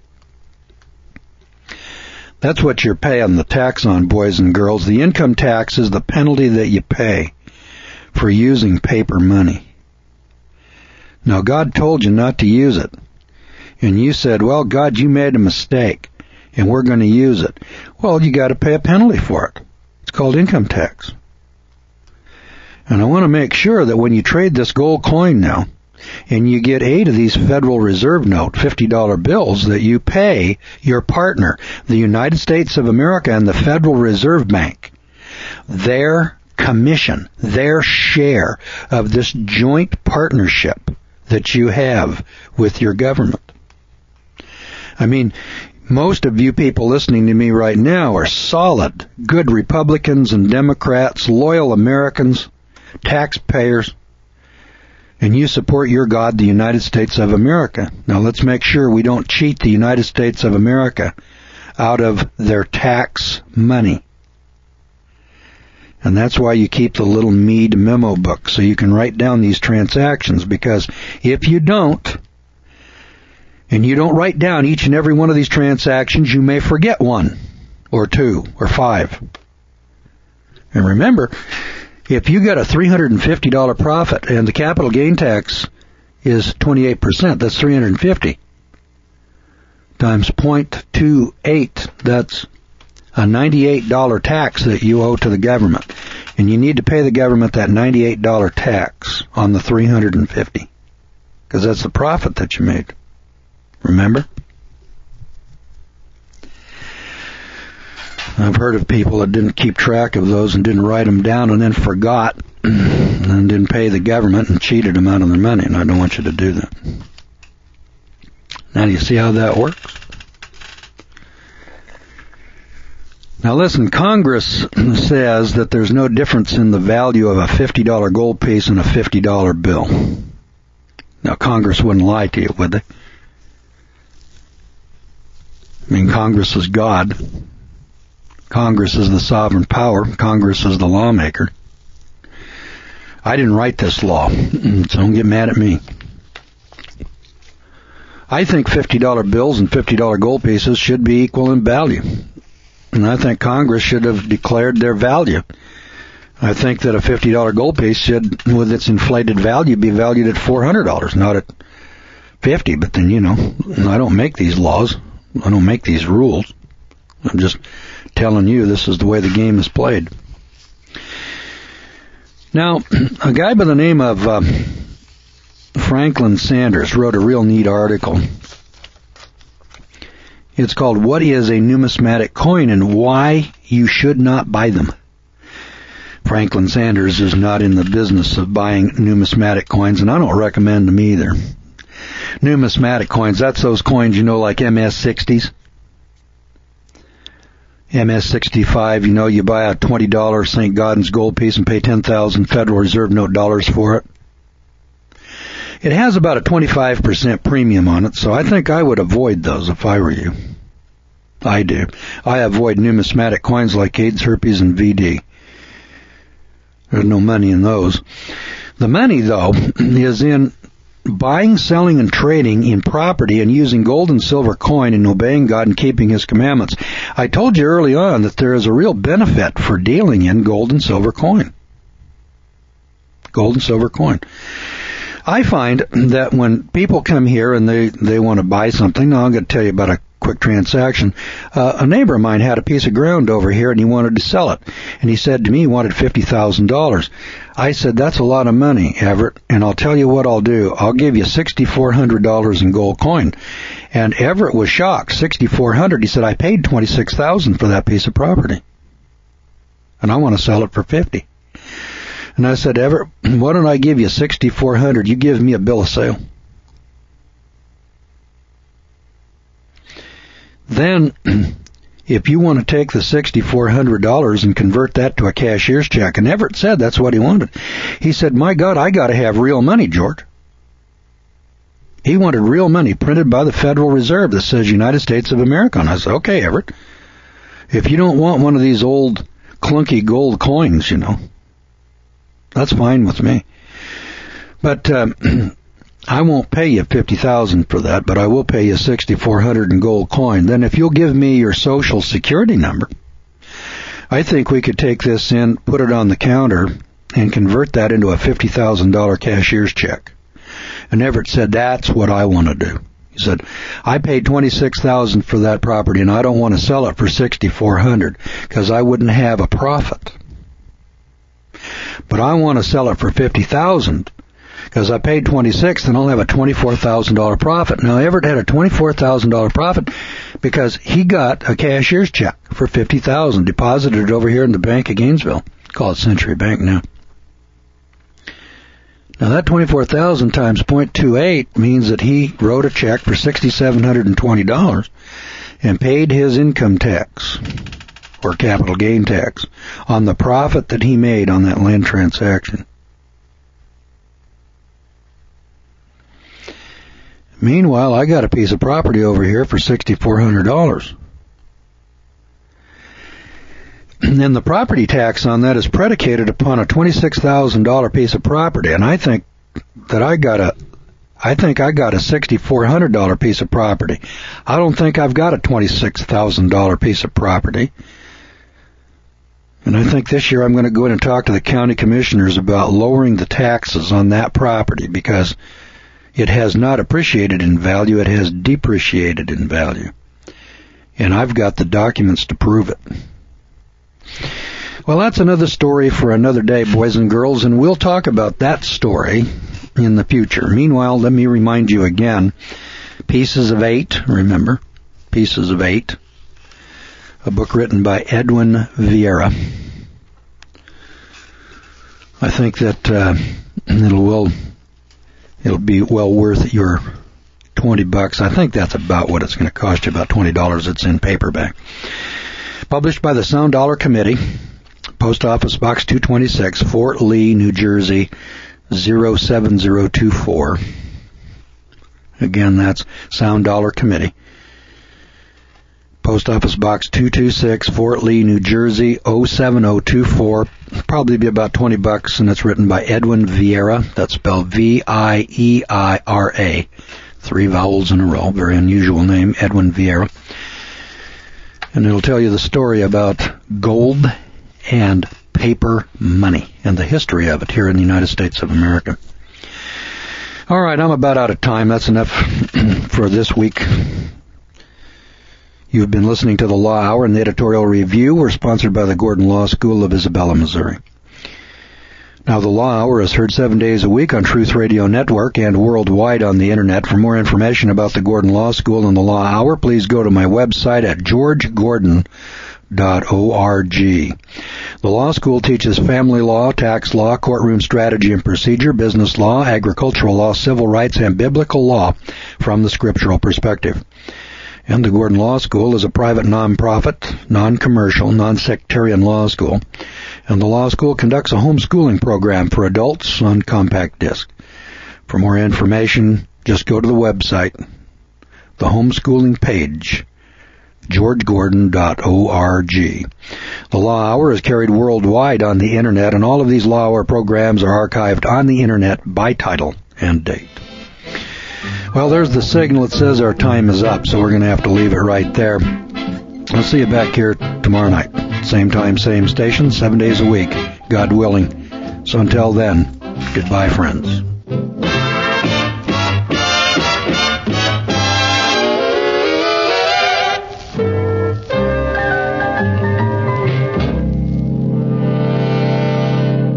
That's what you're paying the tax on, boys and girls. The income tax is the penalty that you pay for using paper money. Now, God told you not to use it. And you said, well, God, you made a mistake, and we're going to use it. Well, you got to pay a penalty for it. It's called income tax. And I want to make sure that when you trade this gold coin now, and you get eight of these Federal Reserve note fifty dollar bills, that you pay your partner, the United States of America and the Federal Reserve Bank, their commission, their share of this joint partnership that you have with your government. I mean, most of you people listening to me right now are solid, good Republicans and Democrats, loyal Americans, taxpayers, and you support your God, the United States of America. Now let's make sure we don't cheat the United States of America out of their tax money. And that's why you keep the little Meade memo book, so you can write down these transactions, because if you don't, and you don't write down each and every one of these transactions, you may forget one, or two, or five. And remember, if you get a three hundred fifty dollars profit and the capital gain tax is twenty-eight percent, that's three hundred fifty times zero point two eight, that's a ninety-eight dollars tax that you owe to the government. And you need to pay the government that ninety-eight dollars tax on the three hundred fifty, because that's the profit that you made. Remember? I've heard of people that didn't keep track of those and didn't write them down and then forgot and didn't pay the government and cheated them out of their money, and I don't want you to do that. Now, do you see how that works? Now listen, Congress says that there's no difference in the value of a fifty dollar gold piece and a fifty dollar bill. Now, Congress wouldn't lie to you, would they? I mean, Congress is God. Congress is the sovereign power. Congress is the lawmaker. I didn't write this law, so don't get mad at me. I think fifty dollar bills and fifty dollar gold pieces should be equal in value. And I think Congress should have declared their value. I think that a fifty dollar gold piece should, with its inflated value, be valued at four hundred dollars, not at fifty. But then, you know, I don't make these laws. I don't make these rules. I'm just telling you this is the way the game is played. Now, a guy by the name of uh, Franklin Sanders wrote a real neat article. It's called What is a Numismatic Coin and Why You Should Not Buy Them. Franklin Sanders is not in the business of buying numismatic coins, and I don't recommend them either. Numismatic coins, that's those coins, you know, like M S sixties. M S sixty-five, you know, you buy a twenty dollar Saint Gaudens gold piece and pay ten thousand Federal Reserve Note dollars for it. It has about a twenty-five percent premium on it, so I think I would avoid those if I were you. I do. I avoid numismatic coins like AIDS, herpes, and V D. There's no money in those. The money, though, is in buying, selling, and trading in property and using gold and silver coin and obeying God and keeping His commandments. I told you early on that there is a real benefit for dealing in gold and silver coin. Gold and silver coin. I find that when people come here and they, they want to buy something, now I'm going to tell you about a quick transaction. Uh, a neighbor of mine had a piece of ground over here, and he wanted to sell it. And he said to me he wanted fifty thousand dollars. I said, that's a lot of money, Everett, and I'll tell you what I'll do. I'll give you six thousand four hundred dollars in gold coin. And Everett was shocked. six thousand four hundred dollars. He said, I paid twenty-six thousand dollars for that piece of property, and I want to sell it for fifty thousand dollars. And I said, Everett, why don't I give you six thousand four hundred dollars? You give me a bill of sale. Then, if you want to take the six thousand four hundred dollars and convert that to a cashier's check, and Everett said that's what he wanted. He said, my God, I got to have real money, George. He wanted real money printed by the Federal Reserve that says United States of America. And I said, okay, Everett, if you don't want one of these old clunky gold coins, you know, that's fine with me. But um, I won't pay you fifty thousand dollars for that, but I will pay you six thousand four hundred dollars in gold coin. Then if you'll give me your social security number, I think we could take this in, put it on the counter, and convert that into a fifty thousand dollars cashier's check. And Everett said, that's what I want to do. He said, I paid twenty-six thousand dollars for that property, and I don't want to sell it for six thousand four hundred dollars because I wouldn't have a profit. But I want to sell it for fifty thousand dollars because I paid twenty-six thousand dollars and I'll have a twenty-four thousand dollars profit. Now, Everett had a twenty-four thousand dollars profit because he got a cashier's check for fifty thousand dollars, deposited it over here in the Bank of Gainesville. Call it Century Bank now. Now, that twenty-four thousand dollars times zero point two eight means that he wrote a check for six thousand seven hundred twenty dollars and paid his income tax or capital gain tax on the profit that he made on that land transaction. Meanwhile, I got a piece of property over here for six thousand four hundred dollars. And then the property tax on that is predicated upon a twenty-six thousand dollars piece of property. And I think that I got a, I think I got a six thousand four hundred dollars piece of property. I don't think I've got a twenty-six thousand dollars piece of property. And I think this year I'm going to go in and talk to the county commissioners about lowering the taxes on that property because it has not appreciated in value, it has depreciated in value. And I've got the documents to prove it. Well, that's another story for another day, boys and girls, and we'll talk about that story in the future. Meanwhile, let me remind you again, Pieces of Eight, remember, Pieces of Eight, a book written by Edwin Vieira. I think that uh, it'll will it'll be well worth your twenty bucks. I think that's about what it's going to cost you, about twenty dollars. It's in paperback. Published by the Sound Dollar Committee, Post Office Box two twenty-six, Fort Lee, New Jersey, zero seven zero two four. Again, that's Sound Dollar Committee. Post Office Box two twenty-six, Fort Lee, New Jersey, zero seven zero two four. Probably be about twenty bucks, and it's written by Edwin Vieira. That's spelled V I E I R A. Three vowels in a row. Very unusual name, Edwin Vieira. And it'll tell you the story about gold and paper money and the history of it here in the United States of America. All right, I'm about out of time. That's enough for this week. You've been listening to the Law Hour and the editorial review. We're sponsored by the Gordon Law School of Isabella, Missouri. Now, the Law Hour is heard seven days a week on Truth Radio Network and worldwide on the Internet. For more information about the Gordon Law School and the Law Hour, please go to my website at george gordon dot org. The law school teaches family law, tax law, courtroom strategy and procedure, business law, agricultural law, civil rights, and biblical law from the scriptural perspective. And the Gordon Law School is a private non-profit, non-commercial, non-sectarian law school. And the law school conducts a homeschooling program for adults on compact disc. For more information, just go to the website, the homeschooling page, george gordon dot org. The Law Hour is carried worldwide on the Internet, and all of these Law Hour programs are archived on the Internet by title and date. Well, there's the signal that says our time is up, so we're going to have to leave it right there. I'll see you back here tomorrow night. Same time, same station, seven days a week, God willing. So until then, goodbye, friends.